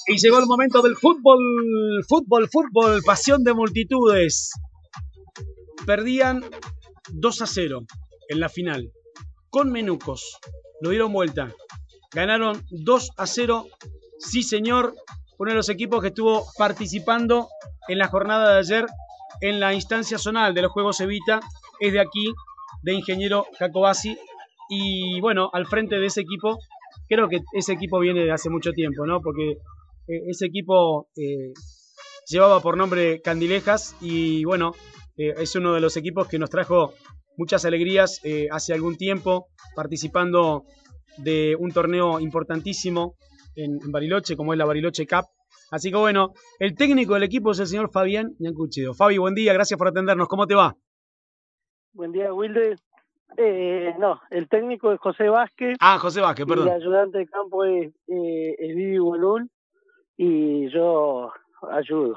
Y llegó el momento del fútbol, fútbol, fútbol, pasión de multitudes. Perdían 2-0 en la final, con Menucos. Lo dieron vuelta. Ganaron 2-0. Sí, señor. Uno de los equipos que estuvo participando en la jornada de ayer en la instancia zonal de los Juegos Evita es de aquí, de Ingeniero Jacobasi. Y bueno, al frente de ese equipo, creo que ese equipo viene de hace mucho tiempo, ¿no? Porque ese equipo llevaba por nombre Candilejas y bueno, es uno de los equipos que nos trajo muchas alegrías hace algún tiempo, participando de un torneo importantísimo en Bariloche, como es la Bariloche Cup. Así que bueno, el técnico del equipo es el señor Fabián Ñancuchido. Fabi, buen día, gracias por atendernos. ¿Cómo te va? Buen día, Wilde. No, el técnico es José Vázquez. José Vázquez, y perdón. el ayudante de campo es Vivi Bolún y yo ayudo.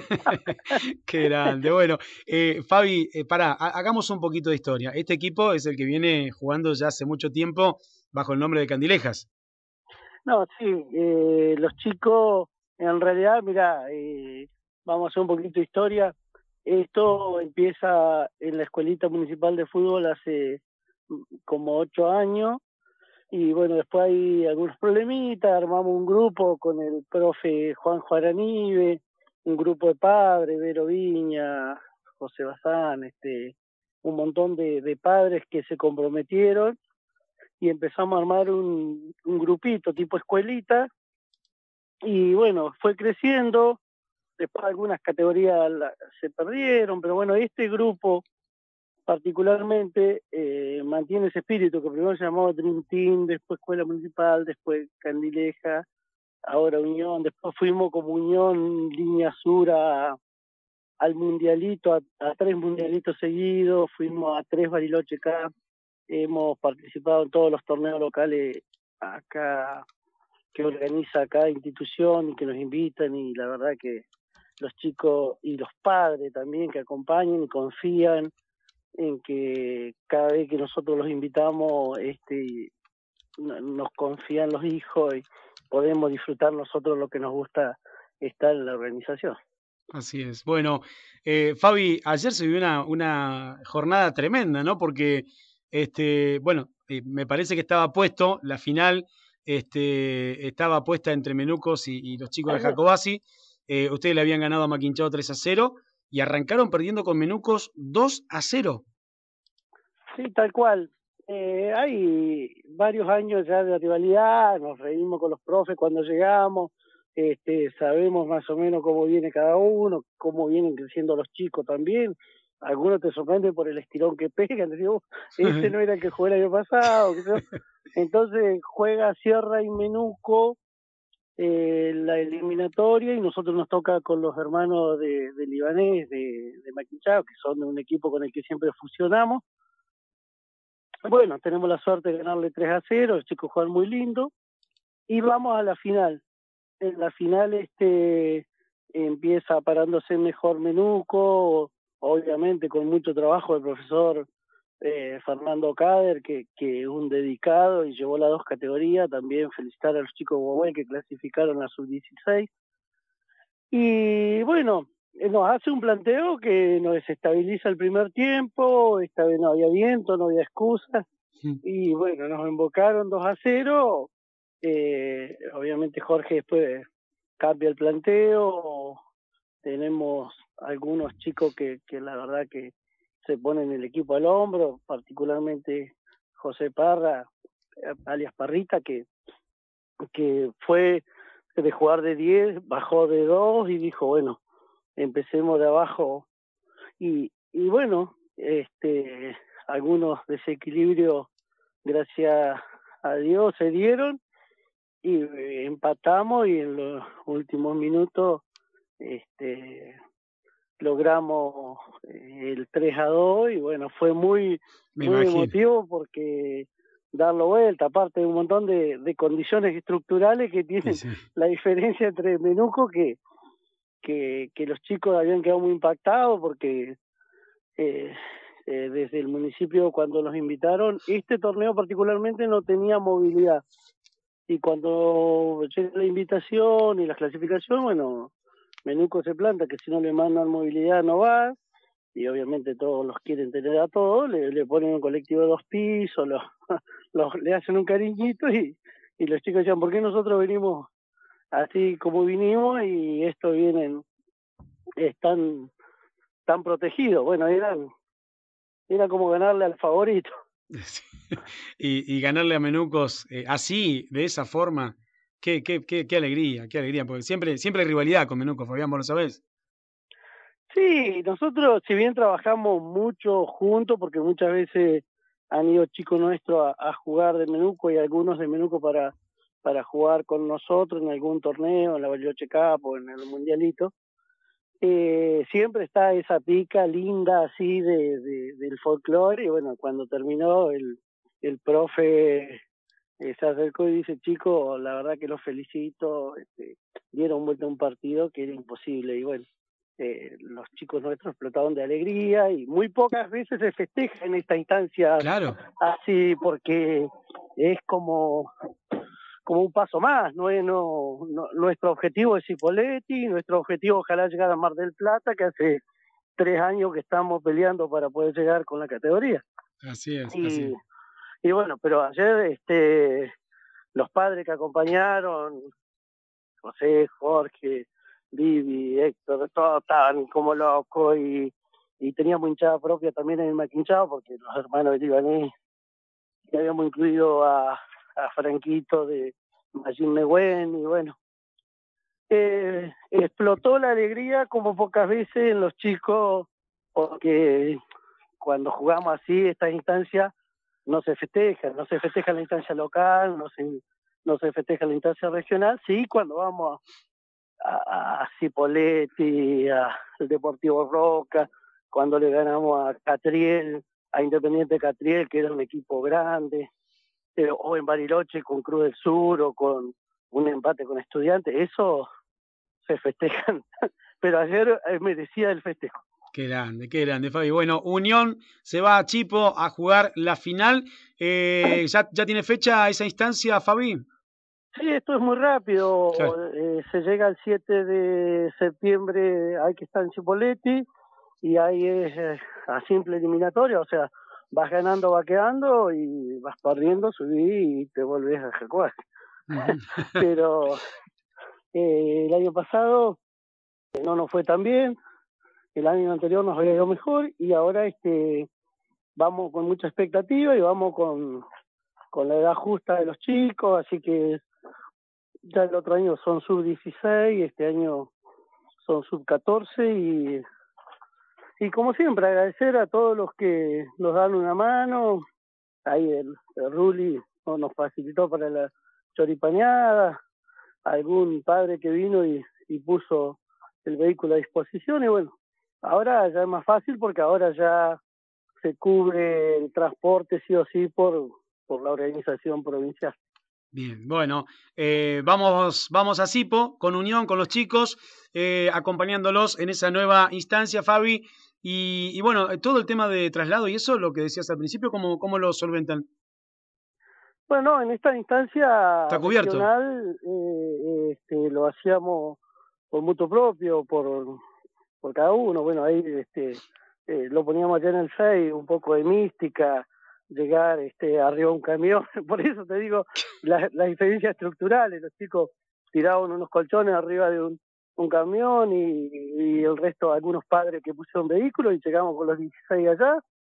Qué grande. Bueno, Fabi, pará, hagamos un poquito de historia. Este equipo es el que viene jugando ya hace mucho tiempo bajo el nombre de Candilejas. No, sí, los chicos, en realidad, mira, vamos a hacer un poquito de historia. Esto empieza en la Escuelita Municipal de Fútbol hace como 8 años. Y bueno, después hay algunos problemitas, armamos un grupo con el profe Juan Juaranibe, un grupo de padres, Vero Viña, José Bazán, un montón de padres que se comprometieron y empezamos a armar un grupito tipo escuelita y bueno, fue creciendo, después algunas categorías se perdieron, pero bueno, este grupo particularmente mantiene ese espíritu que primero se llamaba Dream Team, después Escuela Municipal, después Candileja, ahora Unión, después fuimos como Unión Línea Sur al Mundialito, a 3 mundialitos seguidos, fuimos a 3 Bariloche Cup, hemos participado en todos los torneos locales acá que organiza cada institución y que nos invitan, y la verdad que los chicos y los padres también que acompañan y confían en que cada vez que nosotros los invitamos nos confían los hijos y podemos disfrutar nosotros lo que nos gusta estar en la organización. Así es. Bueno, Fabi, ayer se vivió una jornada tremenda, ¿no? Porque, bueno, me parece que estaba puesto, la final estaba puesta entre Menucos y los chicos de Jacobasi. Ustedes le habían ganado a Maquinchao 3-0 y arrancaron perdiendo con Menucos 2-0. Sí, tal cual. Hay varios años ya de rivalidad, nos reímos con los profes cuando llegamos, sabemos más o menos cómo viene cada uno, cómo vienen creciendo los chicos también. Algunos te sorprenden por el estirón que pegan, decimos, este no era el que jugó el año pasado. Entonces juega Sierra y Menuco la eliminatoria y nosotros nos toca con los hermanos de Libanés, de Maquinchao, que son de un equipo con el que siempre fusionamos. Bueno, tenemos la suerte de ganarle 3-0, los chicos juegan muy lindo y vamos a la final. En la final empieza parándose mejor Menuco, obviamente con mucho trabajo del profesor Fernando Cader, que es un dedicado y llevó las 2 categorías. También felicitar a los chicos de Huawei que clasificaron a sub-16. Y bueno, nos hace un planteo que nos desestabiliza el primer tiempo. Esta vez no había viento, no había excusas. Y bueno, nos invocaron 2-0. Obviamente Jorge después cambia el planteo. Tenemos algunos chicos que la verdad que se ponen el equipo al hombro, particularmente José Parra, alias Parrita, que fue de jugar de 10, bajó de 2 y dijo, bueno, empecemos de abajo. Y bueno, algunos desequilibrios, gracias a Dios, se dieron y empatamos, y en los últimos minutos logramos el 3-2 y bueno, fue muy emotivo porque darlo vuelta, aparte de un montón de condiciones estructurales que tienen la diferencia entre Menuco, que los chicos habían quedado muy impactados porque desde el municipio, cuando nos invitaron, este torneo particularmente no tenía movilidad. y cuando llega la invitación y la clasificación, bueno, Menuco se planta que si no le mandan movilidad no va, y obviamente todos los quieren tener a todos, le ponen un colectivo de 2 pisos, le hacen un cariñito y los chicos decían, ¿por qué nosotros venimos así como vinimos y estos vienen, están tan protegidos? Bueno, era como ganarle al favorito. Sí. Y ganarle a Menucos así, de esa forma, qué alegría, porque siempre hay rivalidad con Menucos, Fabián, vos lo sabés. Sí, nosotros si bien trabajamos mucho juntos, porque muchas veces han ido chicos nuestros a jugar de Menuco y algunos de Menuco para jugar con nosotros en algún torneo, en la Bariloche Cup o en el Mundialito, siempre está esa pica linda así del folclore y bueno, cuando terminó el profe se acercó y dice, chico, la verdad que los felicito, dieron vuelta a un partido que era imposible y bueno, los chicos nuestros explotaron de alegría y muy pocas veces se festeja en esta instancia Claro, así porque es como un paso más, nuestro objetivo es Cipolletti, nuestro objetivo ojalá llegar a Mar del Plata, que hace 3 años que estamos peleando para poder llegar con la categoría. así es, así Y, es. y bueno, pero ayer los padres que acompañaron, José, Jorge, Vivi, Héctor, todos estaban como locos y teníamos hinchada propia también en el Maquinchao porque los hermanos de Libanés, que habíamos incluido a Franquito de Magín Negüen y bueno, explotó la alegría como pocas veces en los chicos porque cuando jugamos así estas instancias no se festeja la instancia local, no se festeja la instancia regional, sí cuando vamos a Cipolletti, al Deportivo Roca, cuando le ganamos a Catriel, a Independiente Catriel, que era un equipo grande, o en Bariloche con Cruz del Sur, o con un empate con Estudiantes, eso se festejan. Pero ayer merecía el festejo. Qué grande, Fabi. Bueno, Unión se va a Chipo a jugar la final. ¿Ya tiene fecha esa instancia, Fabi? Sí, esto es muy Claro. rápido. Se llega el 7 de septiembre, hay que estar en Cipolletti, y ahí es a simple eliminatoria, o sea, vas ganando, va quedando, y vas perdiendo, subís y te volvés a jugar. Ujú. Pero el año pasado no nos fue tan bien, el año anterior nos había ido mejor, y ahora vamos con mucha expectativa y vamos con la edad justa de los chicos, así que ya el otro año son sub-16, este año son sub-14 y como siempre agradecer a todos los que nos dan una mano. Ahí el Ruli nos facilitó para la choripañada, algún padre que vino y puso el vehículo a disposición y bueno, ahora ya es más fácil porque ahora ya se cubre el transporte sí o sí por la organización provincial. Bien, bueno, vamos a Cipo con Unión, con los chicos, acompañándolos en esa nueva instancia, Fabi. Y bueno, todo el tema de traslado y eso, lo que decías al principio, ¿cómo lo solventan? Bueno, en esta instancia ¿Está cubierto? regional lo hacíamos por mutuo propio, por cada uno. Bueno, ahí lo poníamos allá en el Face, un poco de mística, llegar arriba de un camión. Por eso te digo, las diferencias estructurales. Los chicos tiraban unos colchones arriba de un camión y el resto, algunos padres que pusieron vehículos y llegamos con los 16 allá.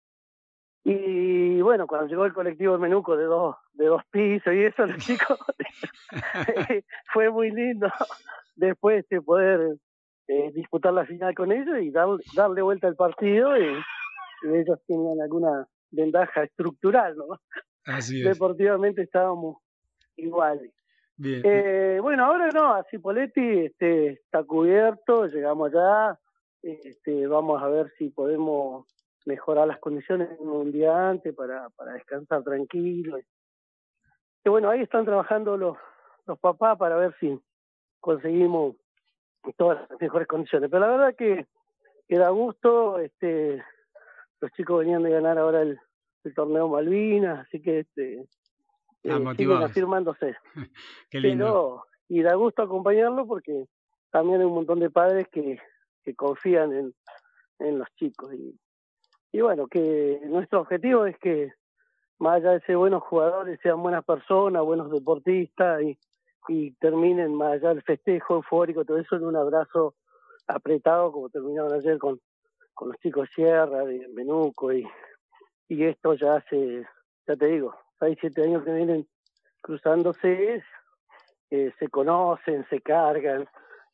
Y bueno, cuando llegó el colectivo de Menuco de dos pisos y eso, los chicos, fue muy lindo después poder disputar la final con ellos y darle vuelta al partido y ellos tenían alguna ventaja estructural, ¿no? Así es. Deportivamente estábamos iguales. Bien. Bueno, ahora no, a Cipolletti está cubierto, llegamos allá, vamos a ver si podemos mejorar las condiciones un día antes para descansar tranquilo. Y bueno, ahí están trabajando los papás para ver si conseguimos todas las mejores condiciones. Pero la verdad que da gusto, los chicos venían de ganar ahora el torneo Malvinas, así que siguen afirmándose. Qué lindo. Y da gusto acompañarlo porque también hay un montón de padres que confían en los chicos. Y bueno, que nuestro objetivo es que más allá de ser buenos jugadores, sean buenas personas, buenos deportistas y terminen más allá del festejo eufórico, todo eso en un abrazo apretado como terminaron ayer con los chicos de Sierra, de Menuco y esto ya hace, ya te digo, 6, 7 años que vienen cruzándose, se conocen, se cargan,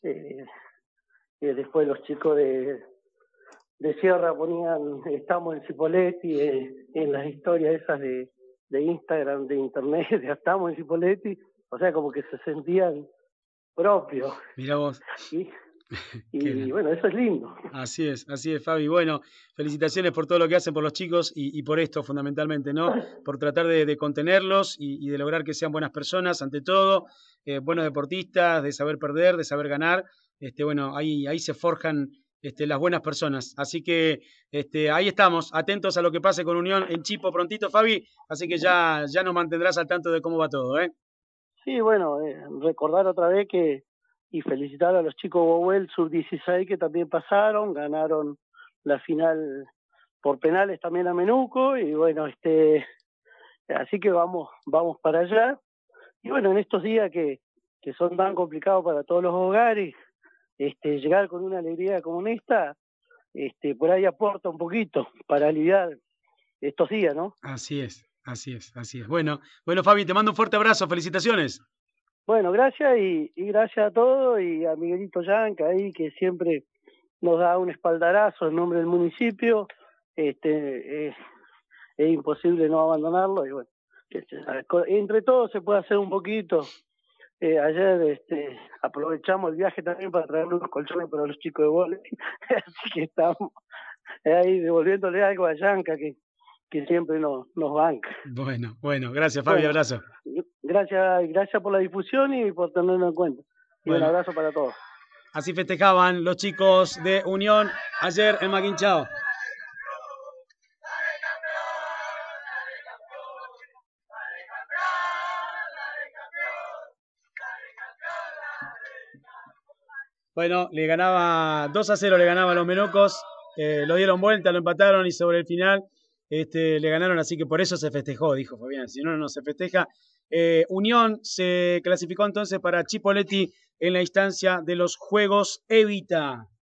después los chicos de Sierra ponían, estamos en Cipolletti, en las historias esas de Instagram, de internet, de estamos en Cipolletti, o sea, como que se sentían propios. Mirá vos. Y bueno, eso es lindo. Así es, Fabi. Bueno, felicitaciones por todo lo que hacen por los chicos y por esto fundamentalmente, ¿no? Por tratar de contenerlos y de lograr que sean buenas personas, ante todo, buenos deportistas, de saber perder, de saber ganar. Bueno, ahí se forjan las buenas personas. Así que ahí estamos, atentos a lo que pase con Unión en Chipo prontito, Fabi. Así que ya nos mantendrás al tanto de cómo va todo, ¿eh? Sí, bueno, recordar otra vez y felicitar a los chicos Bowell sub-16 que también pasaron, ganaron la final por penales también a Menuco y bueno, así que vamos para allá. Y bueno, en estos días que son tan complicados para todos los hogares, llegar con una alegría como esta, por ahí aporta un poquito para aliviar estos días, ¿no? Así es. Bueno, Fabi, te mando un fuerte abrazo, felicitaciones. Bueno, gracias y gracias a todos y a Miguelito Yanca ahí que siempre nos da un espaldarazo en nombre del municipio. Es imposible no abandonarlo y bueno, entre todos se puede hacer un poquito. Ayer aprovechamos el viaje también para traer unos colchones para los chicos de vóley, así que estamos ahí devolviéndole algo a Yanca que siempre nos banca. Bueno, gracias Fabi, abrazo. Gracias por la difusión y por tenerlo en cuenta. Y un abrazo para todos. Así festejaban los chicos de Unión ayer en Maguinchao. Bueno, le ganaba 2-0, le ganaba a los Menucos, lo dieron vuelta, lo empataron y sobre el final le ganaron, así que por eso se festejó, dijo Fabián, si no, no se festeja. Unión se clasificó entonces para Chipolletti en la instancia de los Juegos Evita.